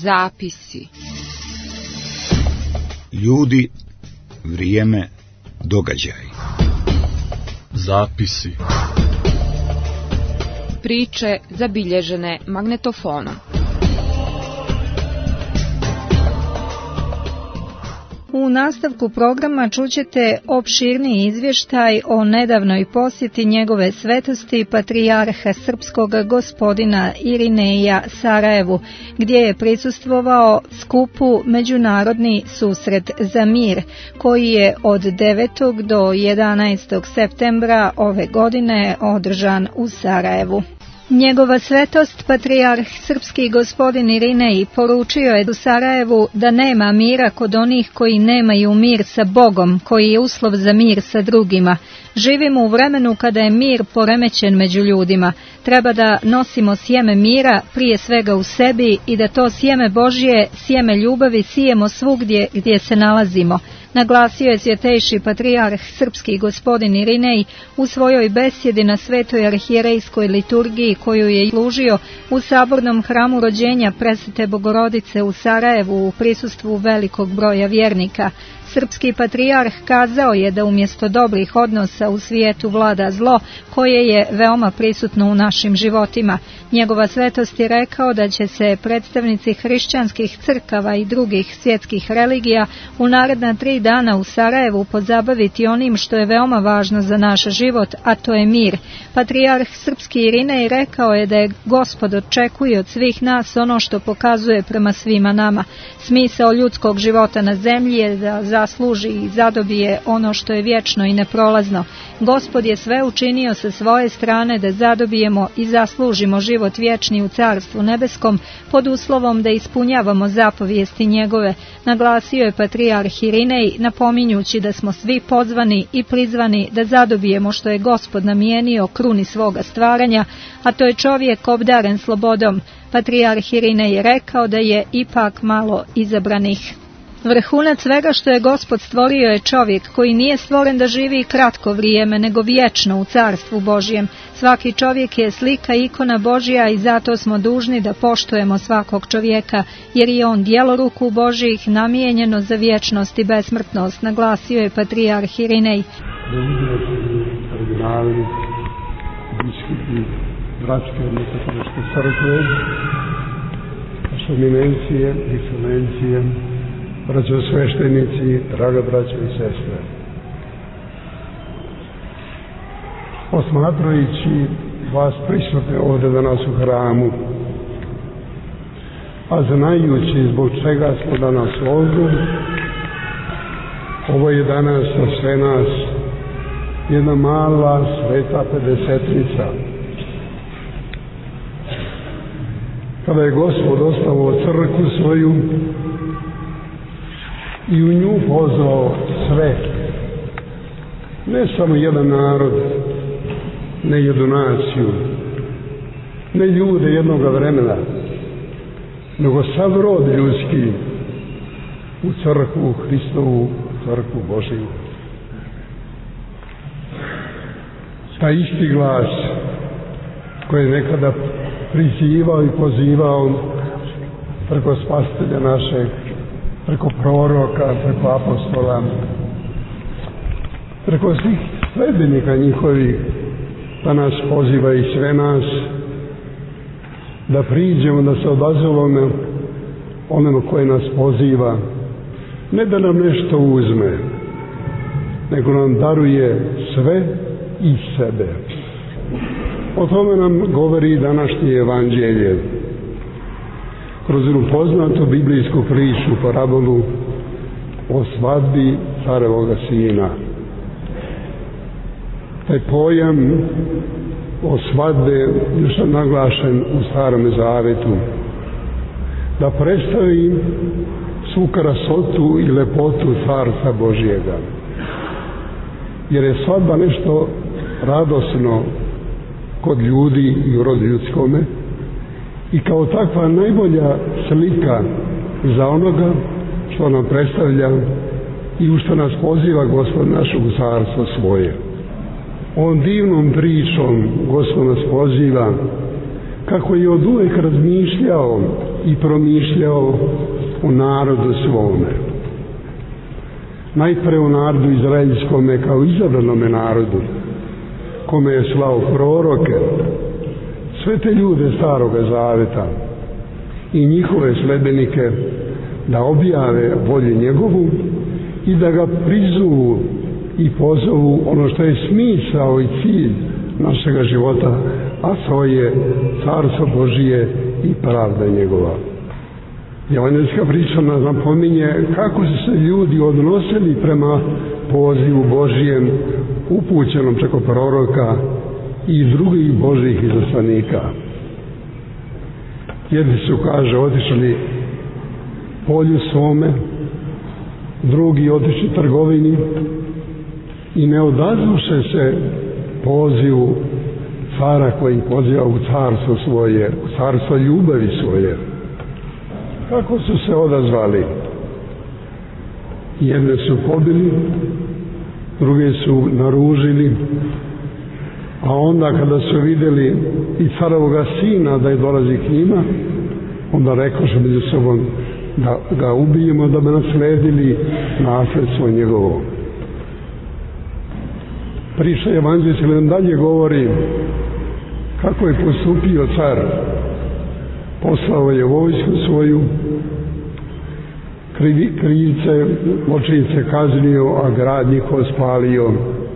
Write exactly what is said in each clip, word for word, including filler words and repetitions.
Zapisi. Ljudi, vrijeme, događaj. Zapisi. Priče zabilježene magnetofonom. U nastavku programa čućete opširniji izvještaj o nedavnoj posjeti njegove svetosti patrijarha srpskog gospodina Irineja Sarajevu, gdje je prisustvovao skupu Međunarodni susret za mir, koji je od devetog do jedanaestog septembra ove godine održan u Sarajevu. Njegova svetost, patrijarh srpski gospodin Irinej, poručio je u Sarajevu da nema mira kod onih koji nemaju mir sa Bogom, koji je uslov za mir sa drugima. Živimo u vremenu kada je mir poremećen među ljudima. Treba da nosimo sjeme mira prije svega u sebi i da to sjeme Božje, sjeme ljubavi sijemo svugdje gdje se nalazimo. Naglasio je svjetejši patrijarh srpski gospodin Irinej u svojoj besjedi na svetoj arhijerejskoj liturgiji koju je služio u sabornom hramu rođenja Presvete Bogorodice u Sarajevu u prisustvu velikog broja vjernika. Srpski patrijarh kazao je da umjesto dobrih odnosa u svijetu vlada zlo, koje je veoma prisutno u našim životima. Njegova svetost je rekao da će se predstavnici hrišćanskih crkava i drugih svjetskih religija u naredna tri dana u Sarajevu pozabaviti onim što je veoma važno za naš život, a to je mir. Patrijarh srpski Irinej rekao je da je Gospod očekuje od svih nas ono što pokazuje prema svima nama. Smisao ljudskog života na zemlji je da zasluži i zadobije ono što je vječno i neprolazno. Gospod je sve učinio sa svoje strane da zadobijemo i zaslužimo život vječni u Carstvu nebeskom pod uslovom da ispunjavamo zapovijesti njegove, naglasio je patrijarh Irinej, napominjući da smo svi pozvani i prizvani da zadobijemo što je Gospod namijenio kruni svoga stvaranja, a to je čovjek obdaren slobodom. Patrijarh Irinej je rekao da je ipak malo izabranih. Vrhunac svega što je Gospod stvorio je čovjek koji nije stvoren da živi kratko vrijeme, nego vječno u Carstvu Božjem. Svaki čovjek je slika i ikona Božja i zato smo dužni da poštujemo svakog čovjeka, jer je on djelo ruku Božjih namijenjeno za vječnost i besmrtnost, naglasio je patrijarh Irinej. Kardinali, biskupi, bratske i katoličke crkve, vaše eminencije, ekscelencije, braćo sveštenici, draga braćo i sestre. Posmatrajući vas prisutne ovdje danas u hramu, a znajući zbog čega smo danas ovdje, ovo je danas za sve nas jedna mala sveta pedesetnica. Kada je Gospod ostavio crkvu svoju i u nju pozvao sve, ne samo jedan narod, ne jednu naciju, ne ljude jednoga vremena, nego sav rod ljudski u crkvu Hristovu, crkvu Božiju. Taj isti glas koji je nekada prizivao i pozivao preko spasitelja našeg, preko proroka, preko apostola, preko svih sledbenika njihovih, da nas poziva i sve nas da priđemo, da se odazovemo onome koje nas poziva, ne da nam nešto uzme, nego nam daruje sve i sebe. O tome nam govori današnje evanđelje kroz jednu poznatu biblijsku priču, parabolu o svadbi carevoga sina. Taj pojam o svadbe još je naglašen u Starom Zavetu, da predstavi svu krasotu i lepotu Carstva Božjega. Jer je svadba nešto radosno kod ljudi i u rodu ljudskome i kao takva najbolja slika za onoga što nam predstavlja i u što nas poziva Gospod naš u carstvo svoje. On divnom pričom Gospod nas poziva kako je od uvek razmišljao i promišljao o narodu svome. Najpre o narodu izraelskome kao izabranome narodu, kome je slao proroke, sve te ljude Staroga Zaveta i njihove sledbenike da objave volju njegovu i da ga prizovu i pozovu ono što je smisao i cilj našega života, a to je Carstvo Božije i pravda njegova. Evanđelska priča nas napominje kako su se ljudi odnosili prema pozivu Božijem upućenom preko proroka i drugih Božjih izaslanika. Jedni su, kaže, otišli polju svome, drugi otišli trgovini i ne odazvuše se pozivu cara koji poziva u carstvo svoje, u carstvo ljubavi svoje. Kako su se odazvali? Jedne su pobili, druge su naružili, a onda kada su vidjeli i carovoga sina da je dolazi k njima, onda rekoše među sobom da ga ubijemo da bi nasledili nasljedstvo njegovo. Priča evanđelska nam dalje govori kako je postupio car. Poslao je vojsku svoju, krivce, zločince kaznio, a grad njihov spalio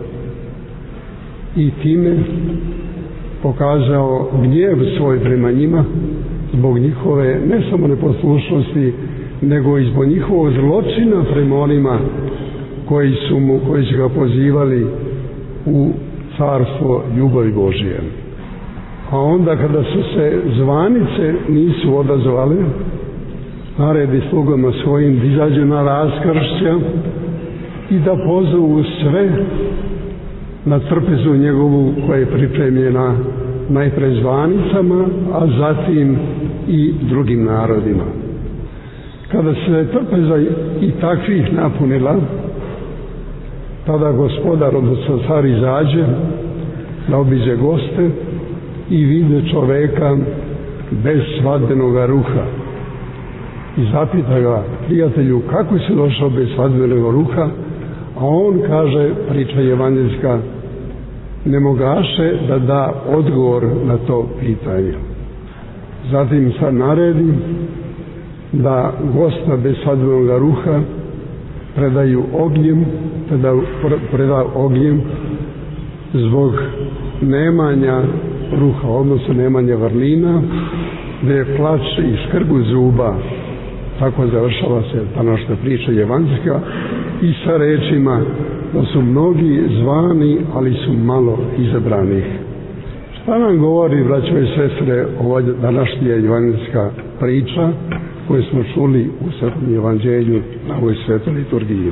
i time pokazao gnjev svoj prema njima zbog njihove ne samo neposlušnosti, nego i zbog njihovog zločina prema onima koji su mu, koji su ga pozivali u carstvo ljubavi Božije. A onda kada su se zvanice nisu odazvale, naredi slugama svojim da izađu na raskršća i da pozovu sve na trpezu njegovu koja je pripremljena najpre zvanicama, a zatim i drugim narodima. Kada se trpeza i takvih napunila, tada gospodar, odnosno car, izađe da obiđe goste i vide čoveka bez svadbenoga ruha. I zapita ga: prijatelju, kako si došao bez svadbenog ruha? A on kaže, priča evanđelska, ne mogaše da da odgovor na to pitanje. Zatim sad naredi da gosta bez svadbenog ruha predaju ognjem, preda, preda ognjem zbog nemanja ruha, odnosno nemanja vrlina, gde je plač i škrgu zuba. Tako završava se ta naša priča evanđelska i sa rečima da su mnogi zvani, ali su malo izabranih. Šta nam govori, braćo i sestre, ova današnja evanđelska priča koju smo čuli u Svetom evanđelju na ovoj svetoj liturgiji?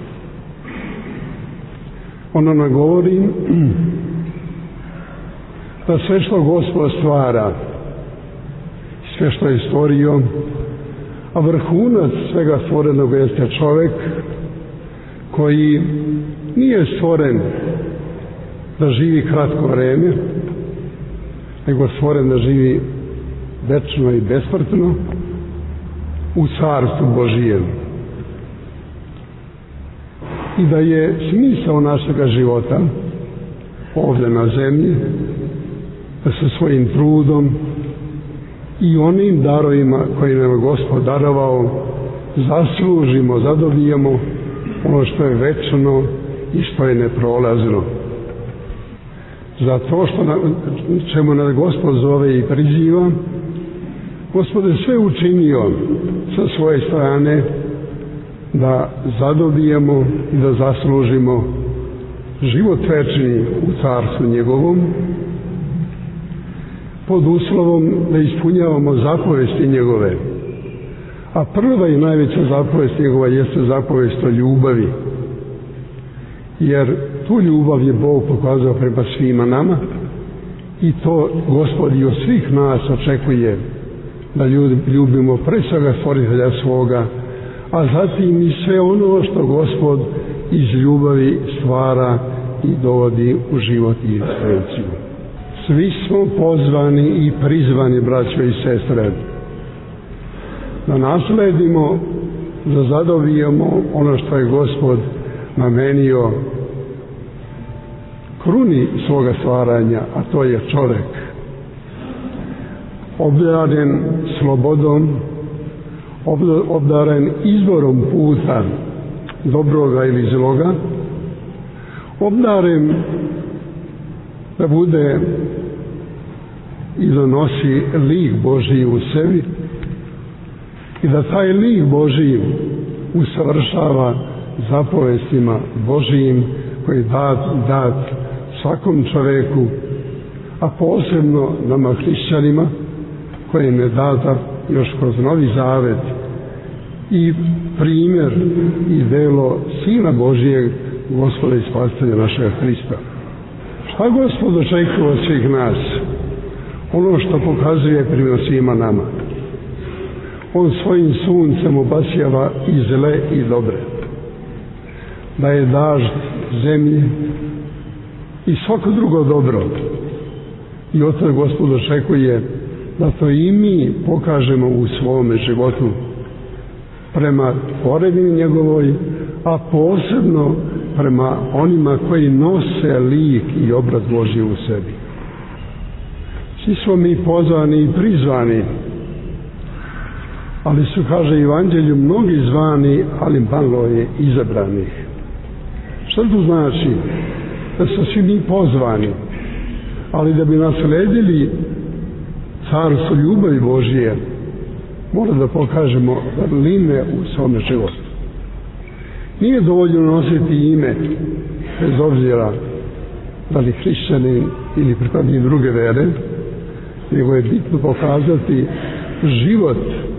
Ono nam govori da sve što Gospod stvara, sve što je stvorio, a vrhunac svega stvorenog jeste čovek koji nije stvoren da živi kratko vreme, nego stvoren da živi večno i besmrtno u carstvu Božijem. I da je smisao našega života ovdje na zemlji da se svojim trudom i onim darovima koji nam je Gospod darovao zaslužimo, zadobijemo ono što je večno i što je neprolazno. Za to što na, čemu nas Gospod zove i priziva, Gospod je sve učinio sa svoje strane da zadobijemo i da zaslužimo život večni u carstvu njegovom, pod uslovom da ispunjavamo zapovesti njegove. A prva i najveća zapovest njegova jeste zapovest o ljubavi. Jer tu ljubav je Bog pokazao prema svima nama i to Gospod i od svih nas očekuje da ljubimo pre svega stvoritelja svoga, a zatim i sve ono što Gospod iz ljubavi stvara i dovodi u život i egzistenciju. Svi smo pozvani i prizvani, braćo i sestre, da nasledimo, da zadobijemo ono što je Gospod namenio kruni svoga stvaranja, a to je čovjek. Obdaren slobodom, obdaren izborom puta, dobroga ili zloga, obdaren da bude i da nosi lik Božji u sebi i da taj lik Božji usavršava zapovestima Božjim koji je dat, dat svakom čovjeku, a posebno nama hrišćanima koji je data još kroz Novi Zavet i primjer i delo Sina Božijeg, Gospoda i Spasitelja našega Hrista. Šta Gospod očekuje od svih nas? Ono što pokazuje prema svima nama. On svojim suncem obasjava i zle i dobre. Da je dažd zemlji i svako drugo dobro. I od toga Gospod očekuje da to i mi pokažemo u svome životu prema tvorevini njegovoj, a posebno prema onima koji nose lik i obraz Božji u sebi. Svi smo mi pozvani i prizvani, ali su, kaže Evanđelju, mnogi zvani, ali malo je izabranih. Što to znači? Da su svi mi pozvani, ali da bi nasledili carstvo ljubavi Božije, mora da pokažemo vrline u svome životu. Nije dovoljno nositi ime, bez obzira da li hrišćanin ili pripadnik druge vere, nego je bitno pokazati život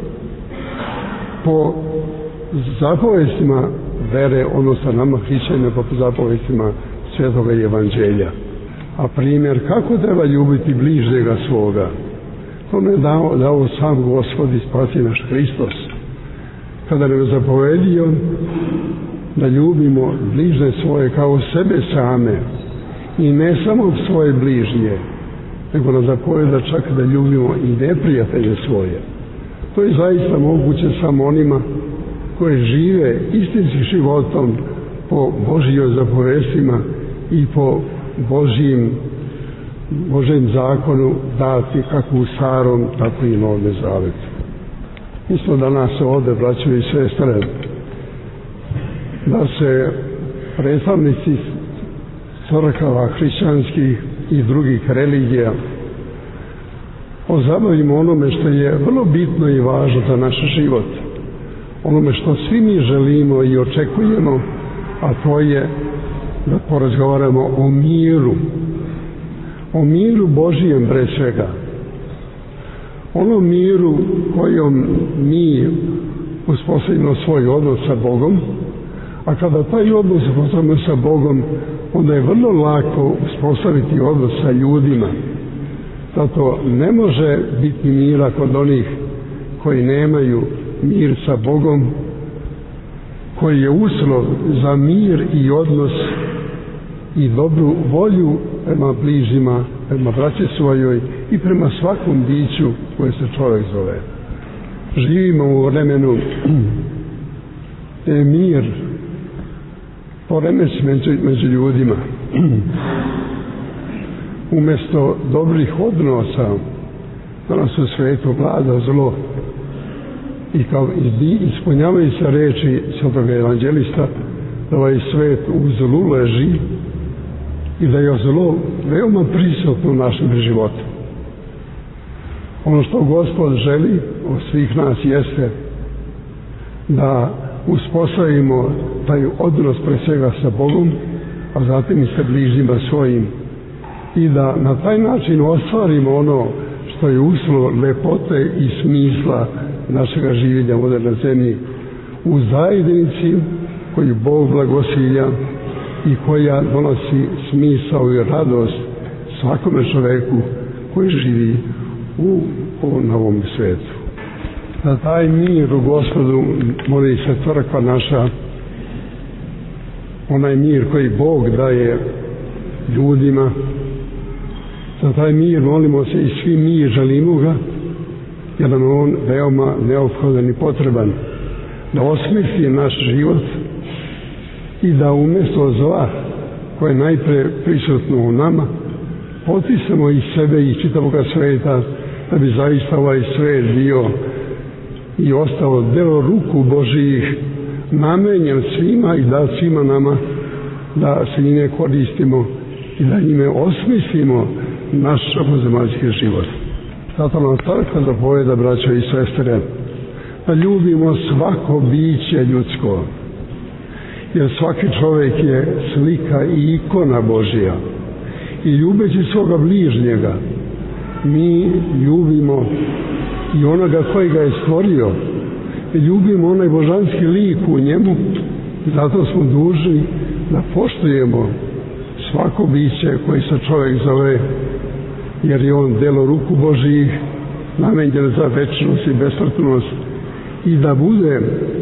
po zapovestima vere, odnosno nama hrišćanima po zapovestima Svetoga Evanđelja. A primjer kako treba ljubiti bližnjega svoga, to ne dao, dao sam Gospod i Spasitelj naš Hristos, kada nam je zapovedio da ljubimo bližnje svoje kao sebe same, i ne samo svoje bližnje, nego nam zapoveda čak da ljubimo i neprijatelje svoje. To je zaista moguće samo onima koji žive istinskim životom po Božjoj zapovestima i po Božjim Božjem zakonu dati kako u Starom, tako i Novom Zavetu. Mi smo danas ovdje, braćo i sestre, da se predstavnici crkava hrišćanskih i drugih religija pozabavimo onome što je vrlo bitno i važno za naš život, onome što svi mi želimo i očekujemo, a to je da porazgovaramo o miru, o miru Božijem pre svega, onom miru kojom mi uspostavimo svoj odnos sa Bogom, a kada taj odnos uspostavimo sa Bogom, onda je vrlo lako uspostaviti odnos sa ljudima. Zato ne može biti mira kod onih koji nemaju mir sa Bogom, koji je uslov za mir i odnos i dobru volju prema bližnjima, prema braći svojoj i prema svakom biću koje se čovjek zove. Živimo u vremenu je mir poremeć među, među ljudima. Umjesto dobrih odnosa danas u svijetu vlada zlo i kao ispunjavaju se reči Svetoga Evanđelista da ovaj svijet u zlu leži i da je zlo veoma prisutno u našem životu. Ono što Gospod želi od svih nas jeste da uspostavimo taj odnos pre svega sa Bogom, a zatim i sa bližnjima svojim, i da na taj način ostvarimo ono što je uslov lepote i smisla našega življenja ovdje na zemlji, u zajednici koju Bog blagosilja i koja donosi smisao i radost svakome čovjeku koji živi u ovom novom svijetu. Za taj mir u Gospodu moli se crkva naša, onaj mir koji Bog daje ljudima. Za taj mir molimo se i svi mi želimo ga, jer nam je on veoma neophodan i potreban da osmisli naš život i da umjesto zla koje je najpre prisutno u nama potisnemo i sebe i čitavog sveta da bi zaista ovaj svet bio i ostao delo ruku Božijih, namenjen svima i da svima nama da se njime koristimo i da njime osmislimo naš ovozemaljski život. Zato nam crkva zapoveda, braćo i sestre, da ljubimo svako biće ljudsko, jer svaki čovjek je slika i ikona Božija i ljubeći svoga bližnjega mi ljubimo i onoga koji ga je stvorio, i ljubimo onaj božanski lik u njemu. Zato smo dužni da poštujemo svako biće koji se čovjek zove, jer je on delo ruku Božijih, namenjen za večnost i besmrtnost, i da bude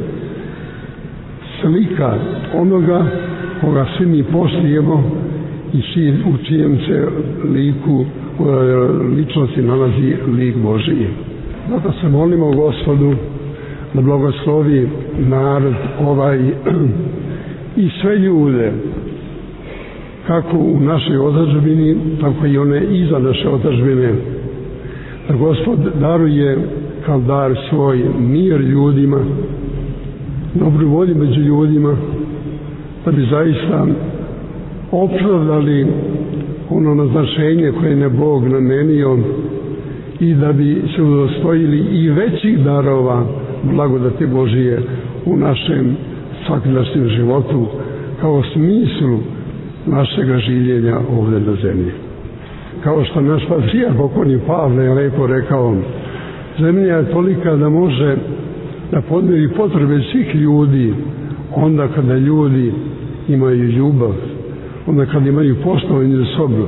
slika onoga koga svi mi poštujemo i či, u čijem se liku, ličnosti nalazi lik Božiji. Zato se molimo Gospodu da blagoslovi narod ovaj i sve ljude, kako u našoj otadžbini, tako i one iza naše otadžbine. Da Gospod daruje kao dar svoj mir ljudima, dobru volju među ljudima, da bi zaista opravdali ono naznačenje koje je Bog namenio i da bi se udostojili i većih darova blagodati Božije u našem svakodnevnom životu kao smislu našega življenja ovdje na zemlji. Kao što naš patrijarh pokojni Pavle je lepo rekao, zemlja je tolika da može da podmiri potrebe svih ljudi onda kada ljudi imaju ljubav, onda kada imaju poštovanje za sobu.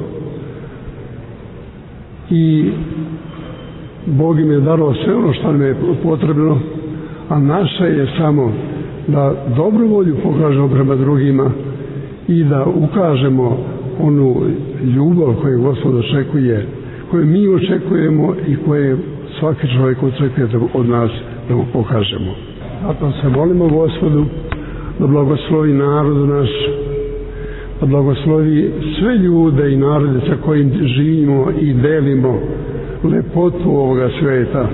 I Bog im je daro sve ono što nam je potrebno, a naše je samo da dobru volju pokažemo prema drugima i da ukažemo onu ljubav koju Gospod očekuje, koju mi očekujemo i koje svaki čovjek očekuje od nas da mu pokažemo. Zato se molimo Gospodu da blagoslovi narodu naš, da blagoslovi sve ljude i narode sa kojim živimo i delimo lepotu ovoga sveta,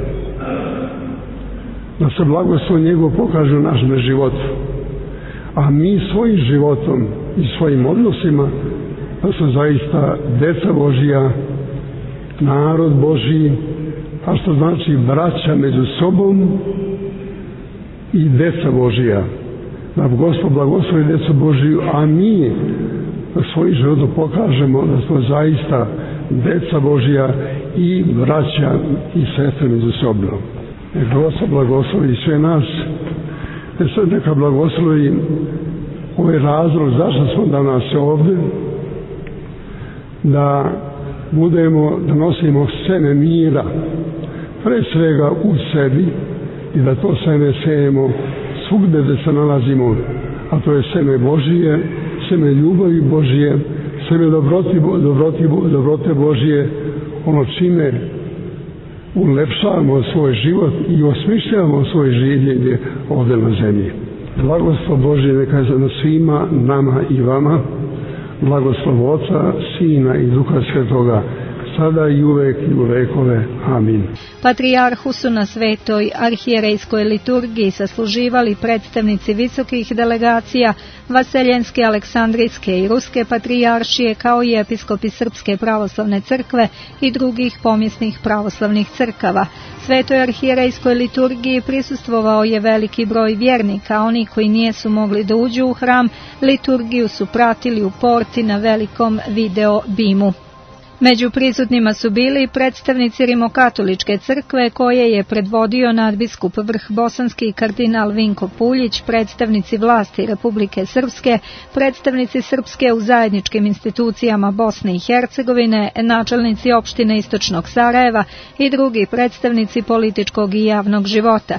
da se blagoslov njegov pokaže u našem životu, a mi svojim životom i svojim odnosima da su zaista deca Božija, narod Božiji, a što znači braća među sobom i deca Božija. Da Gospod blagoslovi decu Božiju, a mi da svojim životom pokažemo da smo zaista deca Božija i braća i sestre među sobom. Neka Gospod blagoslovi sve nas, neka blagoslovi ovaj razlog zašto smo danas ovdje, da budemo, da nosimo seme mira pre svega u sebi i da to seme sejemo svugde gde se nalazimo, a to je seme Božije, seme ljubavi Božije, seme dobroti, dobroti, dobrote Božije, ono čime ulepšavamo svoj život i osmišljavamo svoje življenje ovdje na zemlji. Blagoslov Božje neka je na svima nama i vama, blagoslov Oca, Sina i Duha Svetoga, sada i uvek i u vekove. Amin. Patrijarhu su na svetoj arhijerejskoj liturgiji sasluživali predstavnici visokih delegacija Vaseljenske, Aleksandrijske i Ruske patrijaršije, kao i episkopi Srpske pravoslavne crkve i drugih pomjesnih pravoslavnih crkava. Svetoj arhijerejskoj liturgiji prisustvovao je veliki broj vjernika, oni koji nijesu mogli da uđu u hram, liturgiju su pratili u porti na velikom video bimu. Među prisutnima su bili i predstavnici Rimokatoličke crkve koje je predvodio nadbiskup Vrhbosanski kardinal Vinko Puljić, predstavnici vlasti Republike Srpske, predstavnici Srpske u zajedničkim institucijama Bosne i Hercegovine, načelnici opštine Istočnog Sarajeva i drugi predstavnici političkog i javnog života.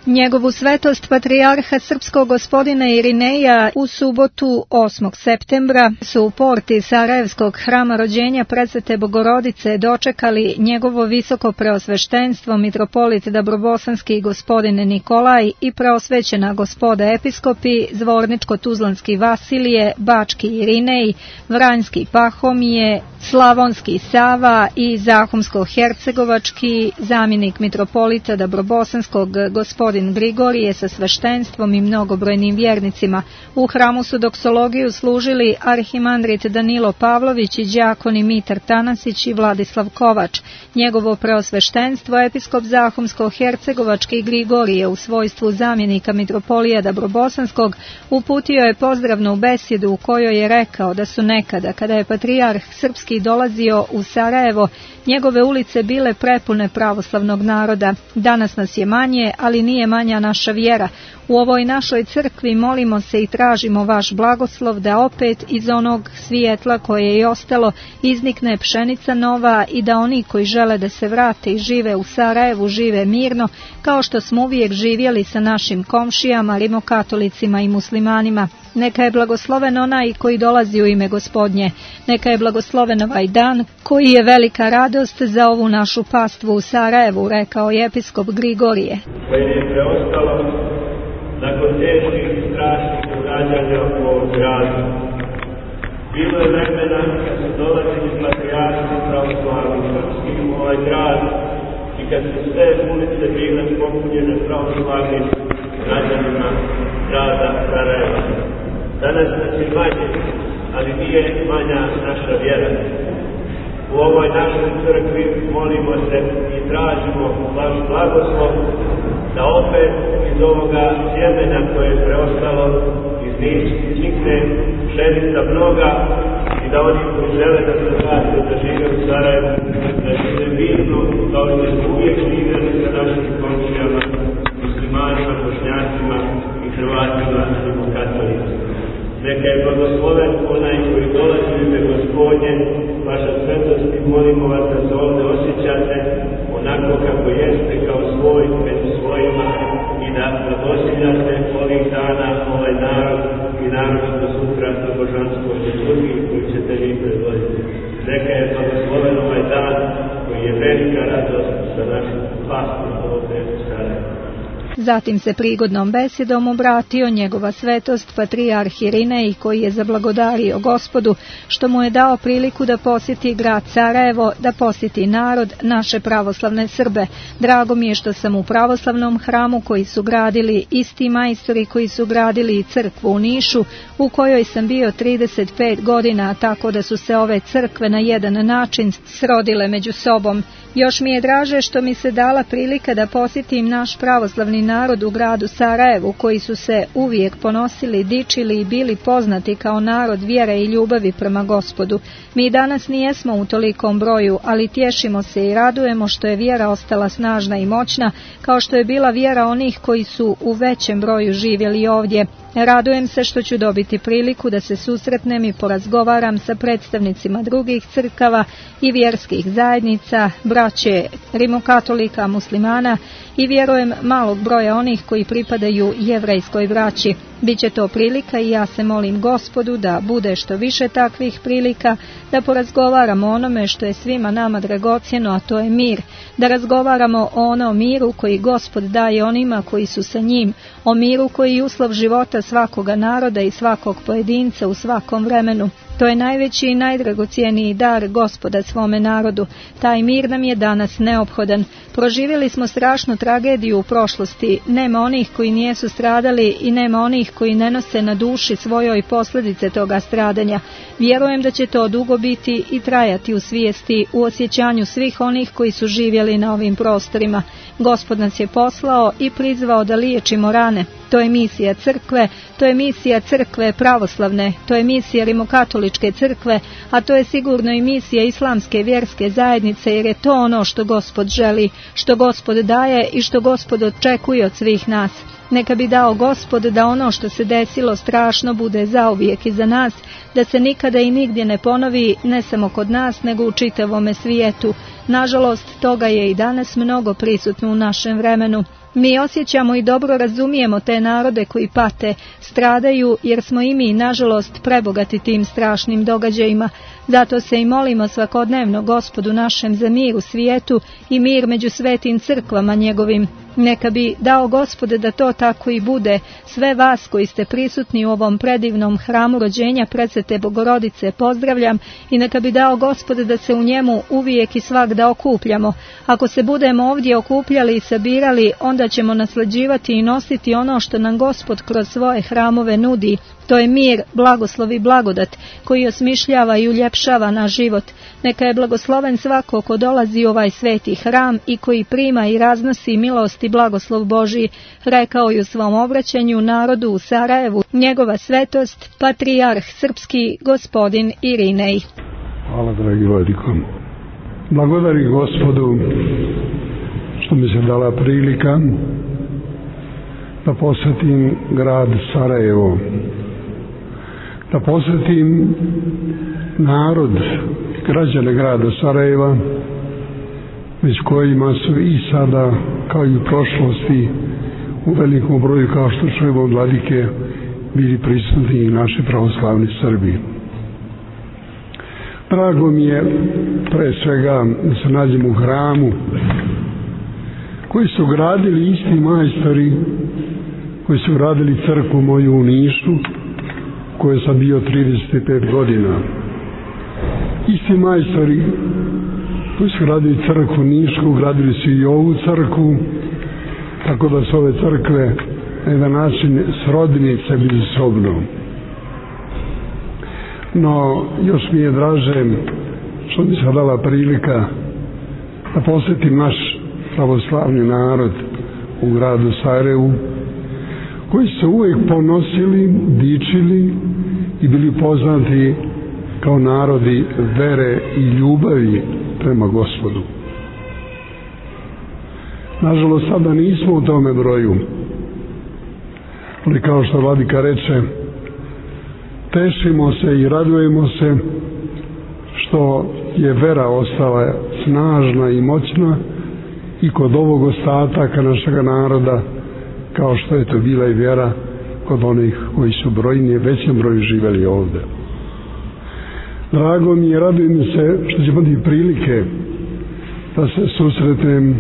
Njegovu svetost patrijarha srpskog gospodina Irineja u subotu osmog septembra su u porti Sarajevskog hrama rođenja Presvete Bogorodice dočekali njegovo visoko preosveštenstvo mitropolit Dabrobosanski gospodin Nikolaj i preosvećena gospoda episkopi Zvorničko-Tuzlanski Vasilije, Bački Irinej, Vranjski Pahomije, Slavonski Sava i Zahumsko-Hercegovački zamjenik mitropolita Dabrobosanskog gospodin Grigorije sa sveštenstvom i mnogobrojnim vjernicima. U hramu su doksologiju služili arhimandrit Danilo Pavlović i đakoni Mitar Tanasić i Vladislav Kovač. Njegovo preosveštenstvo episkop Zahumsko-Hercegovački Grigorije u svojstvu zamjenika mitropolija Dabrobosanskog uputio je pozdravnu besjedu u kojoj je rekao da su nekada, kada je patrijarh srpski dolazio u Sarajevo, njegove ulice bile prepune pravoslavnog naroda. Danas nas je manje, ali nije manja naša vjera. U ovoj našoj crkvi molimo se i tražimo vaš blagoslov da opet iz onog svijetla koje je ostalo iznikne pšenica nova i da oni koji žele da se vrate i žive u Sarajevu žive mirno, kao što smo uvijek živjeli sa našim komšijama, rimokatolicima i muslimanima. Neka je blagosloven onaj koji dolazi u ime Gospodnje. Neka je blagosloven ovaj dan koji je velika radost za ovu našu pastvu u Sarajevu, rekao je episkop Grigorije. Koje je preostalo nakon teških i strašnih događanja u ovom gradu. Bilo je vremena kad su dolazili patrijarhi pravoslavni srpski u ovaj grad i kad su sve ulice bile popunjene pravoslavnim građanima grada Sarajeva. Danas nas je manje, ali nije manja naša vjera. U ovoj našoj crkvi molimo se i tražimo vaš blagoslov da opet iz ovoga sjemena koje je preostalo iznikne pšenica mnoga i da oni koji žele da se vrate da žive u Sarajevu, da žive mirno kao što smo uvijek živjeli sa našim komšijama, muslimanima, bošnjacima i Hrvatima i katolika. Neka je blagosloven onaj koji dolazi u ime Gospodnje, vaša svetost, i molimo vas da se ovdje osjećate onako kako jeste, kao svoj među svojima, i da doživljate ovih dana ovaj narod i naročito sutra na božanstvo liturgiji koju ćete vi predvoditi. Neka je blagosloven ovaj dan koji je velika radost za našu pastu ovdje u Sarajevu. Zatim se prigodnom besjedom obratio njegova svetost patrijarh Irinej, koji je zablagodario Gospodu što mu je dao priliku da posjeti grad Sarajevo, da posjeti narod, naše pravoslavne Srbe. Drago mi je što sam u pravoslavnom hramu koji su gradili isti majstori koji su gradili i crkvu u Nišu, u kojoj sam bio trideset pet godina, tako da su se ove crkve na jedan način srodile među sobom. Još mi je draže što mi se dala prilika da posjetim naš pravoslavni narod u gradu Sarajevu, koji su se uvijek ponosili, dičili i bili poznati kao narod vjere i ljubavi prema Gospodu. Mi danas nijesmo u tolikom broju, ali tješimo se i radujemo što je vjera ostala snažna i moćna, kao što je bila vjera onih koji su u većem broju živjeli ovdje. Radujem se što ću dobiti priliku da se susretnem i porazgovaram sa predstavnicima drugih crkava i vjerskih zajednica, braće rimokatolika, muslimana i vjerujem malog broja onih koji pripadaju jevrejskoj braći. Biće to prilika i ja se molim Gospodu da bude što više takvih prilika, da porazgovaramo o onome što je svima nama dragocjeno, a to je mir. Da razgovaramo o onom miru koji Gospod daje onima koji su sa njim, o miru koji je uslov života svakoga naroda i svakog pojedinca u svakom vremenu. To je najveći i najdragocijeniji dar Gospoda svome narodu. Taj mir nam je danas neophodan. Proživjeli smo strašnu tragediju u prošlosti. Nema onih koji nijesu stradali i nema onih koji ne nose na duši svojoj posljedice toga stradanja. Vjerujem da će to dugo biti i trajati u svijesti, u osjećanju svih onih koji su živjeli na ovim prostorima. Gospod nas je poslao i prizvao da liječimo rane. To je misija crkve, to je misija crkve pravoslavne, to je misija rimokatoličke crkve, a to je sigurno i misija islamske vjerske zajednice, jer je to ono što Gospod želi, što Gospod daje i što Gospod očekuje od svih nas. Neka bi dao Gospod da ono što se desilo strašno bude zauvijek iza nas, da se nikada i nigdje ne ponovi, ne samo kod nas, nego u čitavome svijetu. Nažalost, toga je i danas mnogo prisutno u našem vremenu. Mi osjećamo i dobro razumijemo te narode koji pate, stradaju, jer smo i mi, nažalost, prebogati tim strašnim događajima. Zato se i molimo svakodnevno Gospodu našem za mir u svijetu i mir među svetim crkvama njegovim. Neka bi dao Gospode da to tako i bude. Sve vas koji ste prisutni u ovom predivnom hramu rođenja Presvete Bogorodice pozdravljam i neka bi dao Gospode da se u njemu uvijek i svagda okupljamo. Ako se budemo ovdje okupljali i sabirali, onda ćemo naslađivati i nositi ono što nam Gospod kroz svoje hramove nudi. To je mir, blagoslov i blagodat koji osmišljava i uljepšava naš život. Neka je blagosloven svako ko dolazi u ovaj sveti hram i koji prima i raznosi milost i blagoslov Božji, rekao je u svom obraćanju narodu u Sarajevu njegova svetost, patrijarh srpski gospodin Irinej. Hvala, dragi vladiko. Blagodari Gospodu što mi se dala prilika da posjetim grad Sarajevo, da posjetim narod, građane grada Sarajeva, među kojima su i sada, kao i u prošlosti, u velikom broju, kao što čujemo od vladike, bili prisutni i naši pravoslavni Srbi. Drago mi je, pre svega, da se nađem u hramu, koji su gradili isti majstori, koji su gradili crkvu moju u Nišu, koje sam bio trideset pet godina. Isti majstori koji su gradili crkvu Nišku, gradili su i ovu crkvu, tako da su ove crkve na jedan način srodnice međusobno. No, još mi je draže što mi se dala prilika da posjetim naš pravoslavni narod u gradu Sarajevu, koji su uvijek ponosili, dičili i bili poznati kao narodi vere i ljubavi prema Gospodu. Nažalost, sada nismo u tome broju, ali kao što vladika reče, tešimo se i radujemo se što je vera ostala snažna i moćna i kod ovog ostataka našega naroda, kao što je to bila i vjera kod onih koji su brojni, većem broju živjeli ovdje. Drago mi je, radujem se što će imati prilike da se susretnem,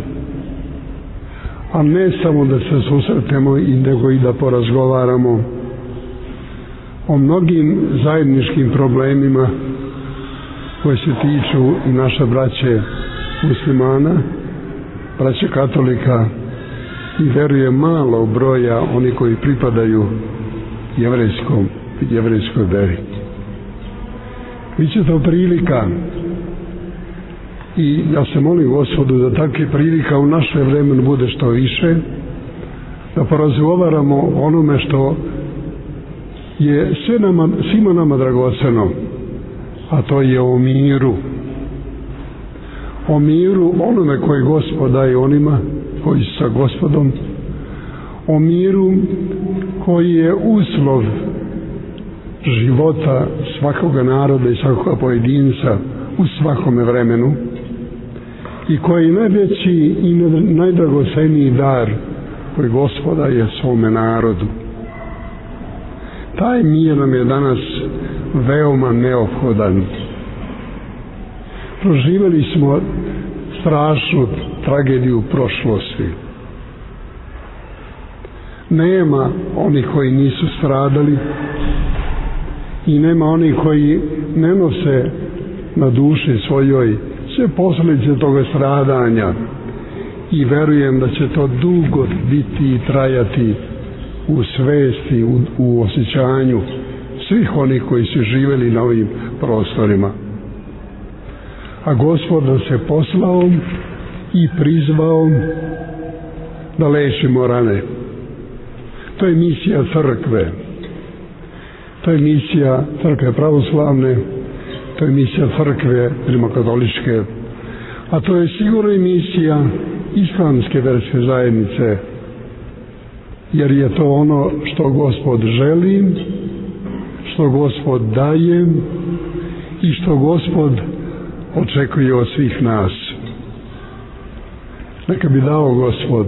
a ne samo da se susretnemo, nego i da porazgovaramo o mnogim zajedničkim problemima koji se tiču i naše braće muslimana, braće katolika i veruje malo broja oni koji pripadaju jevrejskom, jevrejskoj veri. Biće to prilika i ja se molim Gospodu da takve prilika u naše vremenu bude što više, da porazgovaramo o onome što je sve nama, svima nama dragoceno, a to je o miru. O miru onome koji Gospod daje onima koji su sa Gospodom, o miru koji je uslov života svakoga naroda i svakoga pojedinca u svakome vremenu i koji je najveći i najdragoceniji dar koji Gospod daje svome narodu. Taj mir nam je danas veoma neophodan. Proživjeli smo strašnu tragediju prošlosti. Nema onih koji nisu stradali i nema onih koji ne nose na duši svojoj sve posljedice toga stradanja i verujem da će to dugo biti i trajati u svesti, u, u osjećanju svih onih koji su živjeli na ovim prostorima. A Gospod nas je poslao i prizvao da lečimo rane. To je misija crkve. To je misija crkve pravoslavne, to je misija crkve rimokatoličke, a to je sigurno i misija islamske verske zajednice, jer je to ono što Gospod želi, što Gospod daje i što Gospod očekuje od svih nas. Neka bi dao Gospod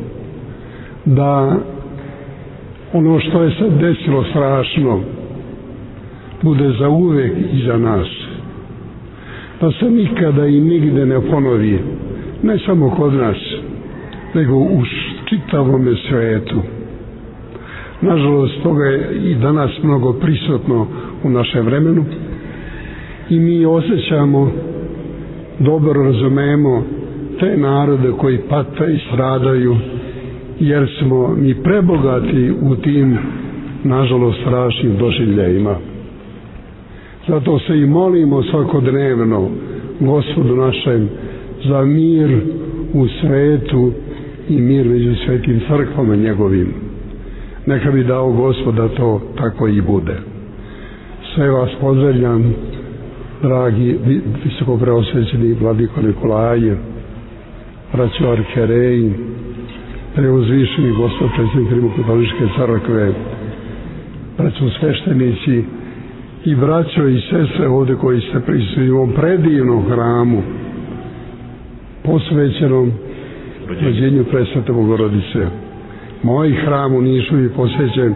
da ono što je sad desilo strašno bude za uvek iza nas, da se nikada i nigde ne ponovi, ne samo kod nas, nego u čitavome svetu. Nažalost, toga je i danas mnogo prisutno u našem vremenu i mi osjećamo, dobro razumemo te narode koji pate i stradaju, jer smo mi prebogati u tim, nažalost, strašnim doživljajima. Zato se i molimo svakodnevno Gospodu našem za mir u svetu i mir među svetim crkvama njegovim. Neka bi dao Gospod da to tako i bude. Sve vas pozdravljam, dragi visoko preosvećeni vladiko Nikolaje, braćo arhijereji, preuzvišeni Gospod predsjednik Rimokatoličke crkve, braćo sveštenici i braćo i sestre ovdje koji ste prisutni u ovom predivnom hramu posvećenom rođenju Presvete Bogorodice. Moj hram u Nišu je posvećen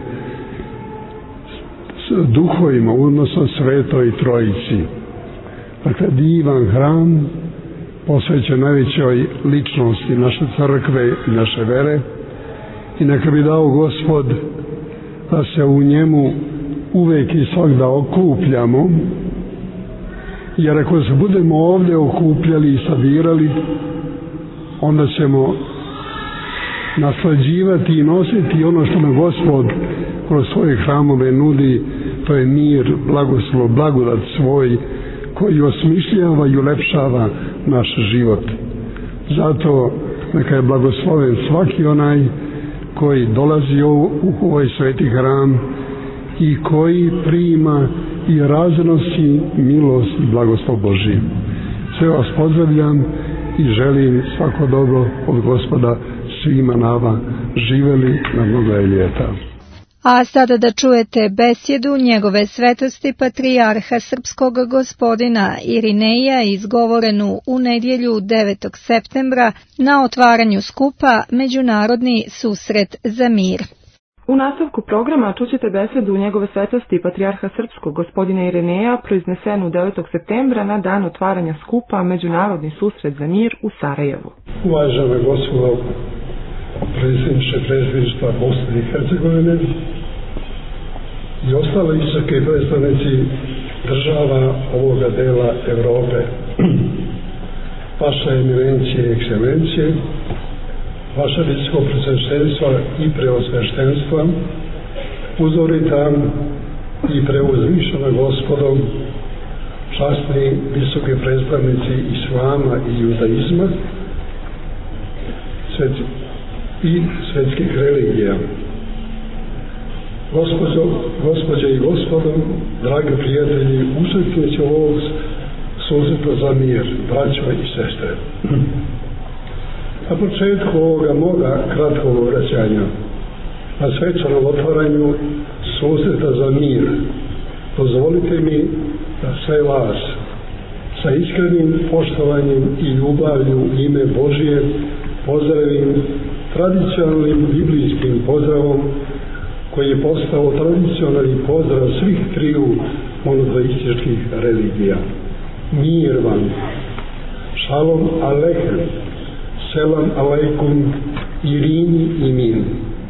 duhovima, odnosno Svetoj Trojici. Dakle, divan hram posvećen najvećoj ličnosti naše crkve i naše vere i neka bi dao Gospod da se u njemu uvek i svakda okupljamo, jer ako se budemo ovdje okupljali i sabirali, onda ćemo naslađivati i nositi ono što nam Gospod kroz svoje hramove nudi, to je mir, blagoslov, blagodat svoj koji osmišljava i ulepšava naš život. Zato neka je blagosloven svaki onaj koji dolazi u ovaj sveti hram i koji prima i raznosi milost i blagoslov Božji. Sve vas pozdravljam i želim svako dobro od Gospoda svima nama. Živeli na mnoga ljeta. A sada da čujete besjedu njegove svetosti patrijarha srpskog gospodina Irineja izgovorenu u nedjelju devetog septembra na otvaranju skupa Međunarodni susret za mir. U nastavku programa čućete besjedu njegove svetosti patrijarha srpskog gospodina Irineja proiznesenu devetog septembra na dan otvaranja skupa Međunarodni susret za mir u Sarajevu. Uvažena gospodo predsjedniče predsjedništva Bosne i Hercegovine i ostale visoke predstavnici država ovoga dela Evrope, vaše eminencije i ekscelencije, vaše visoko presveštenstva i preosveštenstva, uzorita i preuzvišena Gospodom, časni visoki predstavnici islama i judaizma sveti, i svetskih religija. Gospođo, gospođe i gospodo, dragi prijatelji, učesnici ovog susreta za mir, braćo i sestre. Na početku ovoga moga kratkog obraćanja, na svečanom otvaranju susreta za mir, dozvolite mi da sve vas sa iskrenim poštovanjem i ljubavlju u ime Božije pozdravim tradicionalnim biblijskim pozdravom koji je postao tradicionalni pozdrav svih triju monoteističkih religija. Mir vam, šalom alehem, selam aleikum, irini i min.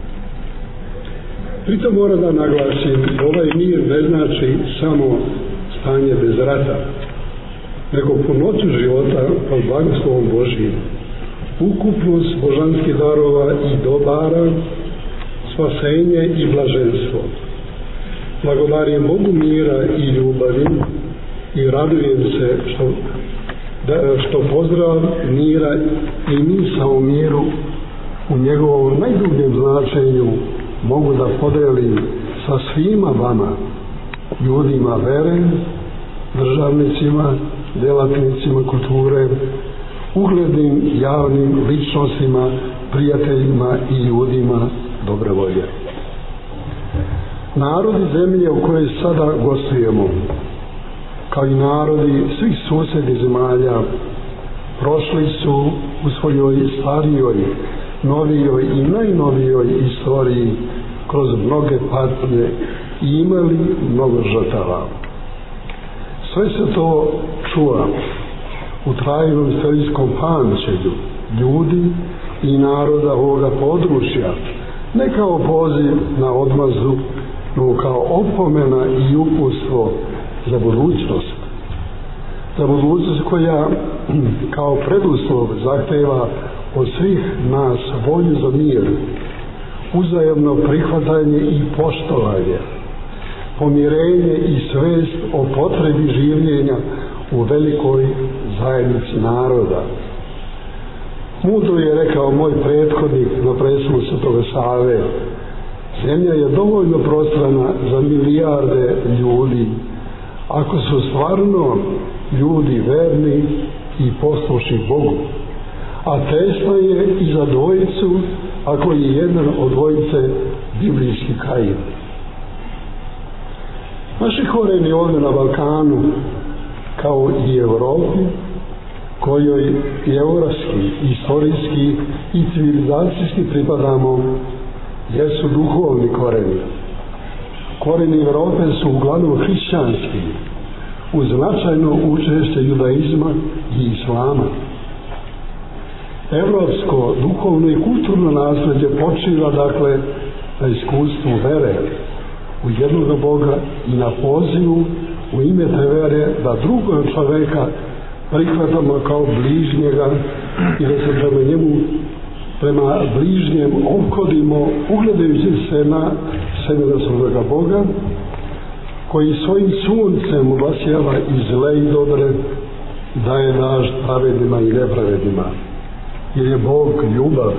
Pritom moram da naglasim da ovaj mir ne znači samo stanje bez rata, nego punoću života pod blagoslovom Božjim, ukupnost božanskih darova i dobara, spasenje i blaženstvo. Blagodarim Bogu mira i ljubavi i radujem se što, da, što pozdrav mira i misao o miru u njegovom najdubljem značenju mogu da podelim sa svima vama, ljudima vere, državnicima, djelatnicima kulture, uglednim javnim ličnostima, prijateljima i ljudima dobre volje. Narodi zemlje u kojoj sada gostujemo, kao i narodi svih susjednih zemalja, prošli su u svojoj starijoj, novijoj i najnovijoj istoriji kroz mnoge patnje i imali mnogo žrtava. Sve se to čuva u trajnom istorijskom pamćenju ljudi i naroda ovoga područja, ne kao poziv na odmazdu, no kao opomena i uputstvo za budućnost. Za budućnost koja kao preduslov zahteva od svih nas volju za mir, uzajamno prihvatanje i poštovanje, pomirenje i svest o potrebi življenja u velikoj zajednici naroda. Mudro je rekao moj prethodnik na presmu Svetoga Save: zemlja je dovoljno prostrana za milijarde ljudi, ako su stvarno ljudi verni i poslušni Bogu, a tesna je i za dvojicu ako je jedan od dvojice biblijski Kain. Naši korijeni ovdje na Balkanu, kao i Evropi, kojoj geografski, istorijski i civilizacijski pripadamo, jesu duhovni korijeni. Korijeni Evrope su uglavnom hrišćanski, uz značajno učešće judaizma i islama. Evropsko duhovno i kulturno nasljeđe počiva dakle na iskustvu vere u jednog Boga i na pozivu u ime te vere da drugog čoveka prihvatamo kao bližnjega i da se prema njemu, prema bližnjem ophodimo ugledajući se na semena svoga Boga, koji svojim suncem obasjava i zle i dobre, daje dažd pravednima i nepravednima, jer je Bog ljubav.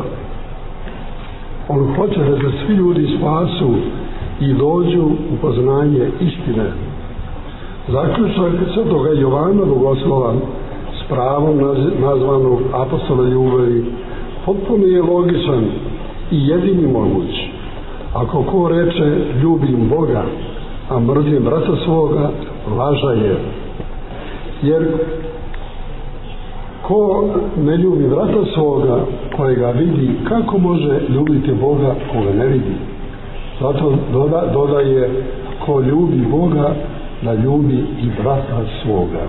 On hoće da se svi ljudi spasu i dođu u poznanje istine. Zaključak Svetoga Jovana Bogoslova, s pravom nazvanog apostola ljubavi, potpuno je logičan i jedini moguć. Ako ko reče ljubim Boga, a mrzim brata svoga, laža je. Jer ko ne ljubi brata svoga kojega vidi, kako može ljubiti Boga koga ne vidi? Zato doda, dodaje ko ljubi Boga da ljubi i brata svoga.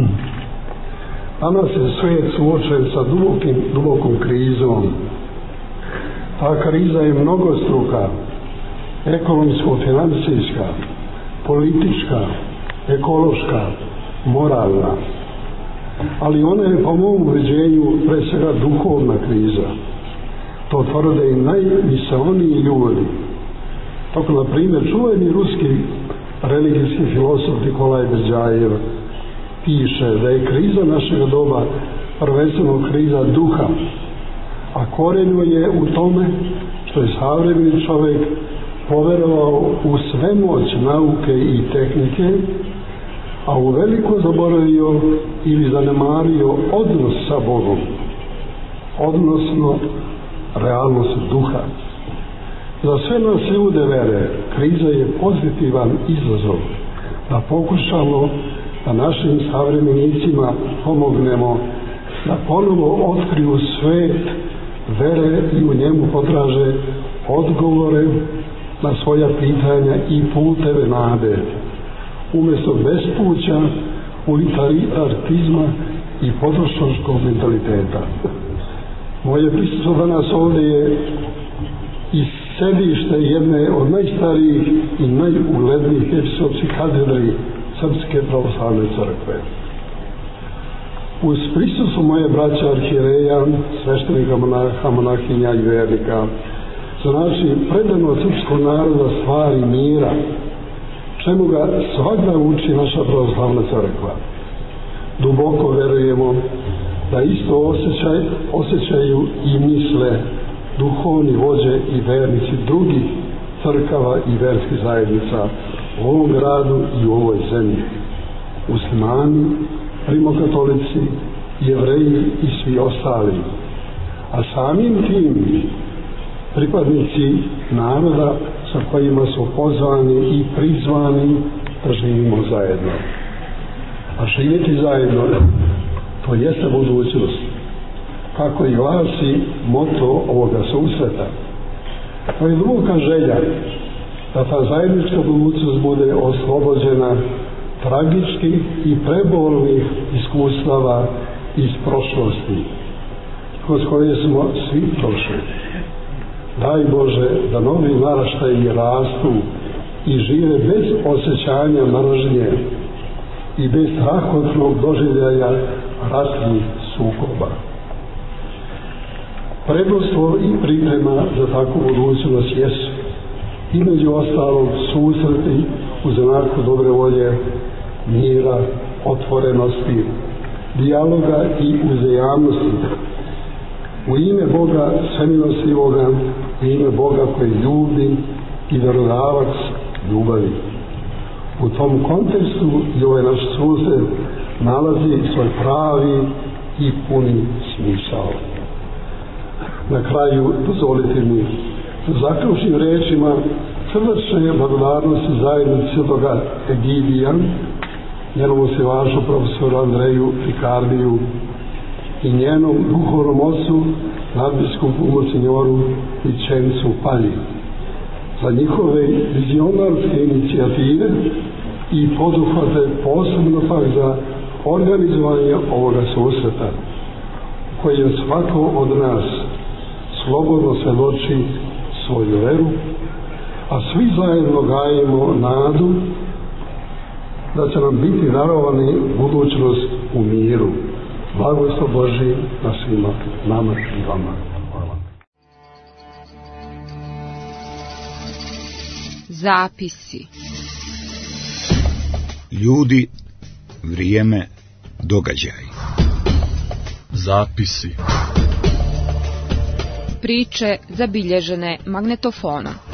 Danas je svijet suočen sa dubokim, dubokom krizom. Ta kriza je mnogostruka, ekonomsko-financijska, politička, ekološka, moralna. Ali ona je po mom ubeđenju pre svega duhovna kriza. To tvrde i najmisaoniji ljudi. Tako, na primjer, čuveni ruski religijski filosof Nikolaj Berdjajev piše da je kriza našega doba prvenstveno kriza duha, a korenju je u tome što je savremeni čovjek poverovao u svemoć nauke i tehnike, a u veliko zaboravio ili zanemario odnos sa Bogom, odnosno realnost duha. Za sve nas ljude vere, kriza je pozitivan izazov da pokušamo da našim savremenicima pomognemo da ponovo otkriju svet vere i u njemu potraže odgovore na svoja pitanja i puteve nade, umjesto bespuća, utilitarizma i potrošačkog mentaliteta. Moje prisustvo danas ovdje je i sedište jedne od najstarijih i najuglednijih episkopskih katedri Srpske pravoslavne crkve. Uz prisustvo moje braće arhijereja, sveštenika, monaha, monahinja i vernika, znači predano srpskog naroda stvari mira, čemu ga svakda uči naša pravoslavna crkva. Duboko verujemo da isto osjećaj, osjećaju i misle duhovni vođe i vernici drugih crkava i verskih zajednica u ovom gradu i u ovoj zemlji. Muslimani, rimokatolici, Jevreji i svi ostali. A samim tim pripadnici naroda sa kojima su pozvani i prizvani da živimo zajedno. A živjeti zajedno, to jeste budućnost. Kako i glasi moto ovoga susreta. To je duboka želja da ta zajednička budućnost bude oslobođena tragičkih i prebolnih iskustava iz prošlosti, kroz koje smo svi prošli. Daj Bože da novi naraštaji rastu i žive bez osjećanja mržnje i bez strahotnog doživljaja ratnih sukoba. Preduslov i priprema za takvu budućnost jesu između ostalog susreti u znaku dobre volje, mira, otvorenosti, dijaloga i uzajamnosti. U ime Boga svemilostivoga, u ime Boga koji ljubi i darodavac ljubavi. U tom kontekstu i ovaj naš susret nalazi svoj pravi i puni smisao. Na kraju dozvolite mi zaključnim rečima srdačne blagodarnosti zajednici Svetoga Egidija, njenom osnivaču profesoru Andreju Ricardiju i njenom duhovnom ocu nadbiskupu monsignoru Vicencu Palji za njihove vizionarske inicijative i poduhvate, posebno pak za organizovanje ovoga susreta koji je svako od nas slobodno svjedoči svoju veru, a svi zajedno gajimo nadu da će nam biti darovani budućnost u miru. Blagoslov Božji na svima nama i vama. Hvala. Zapisi. Ljudi, vrijeme, događaj. Zapisi. Priče zabilježene magnetofonom.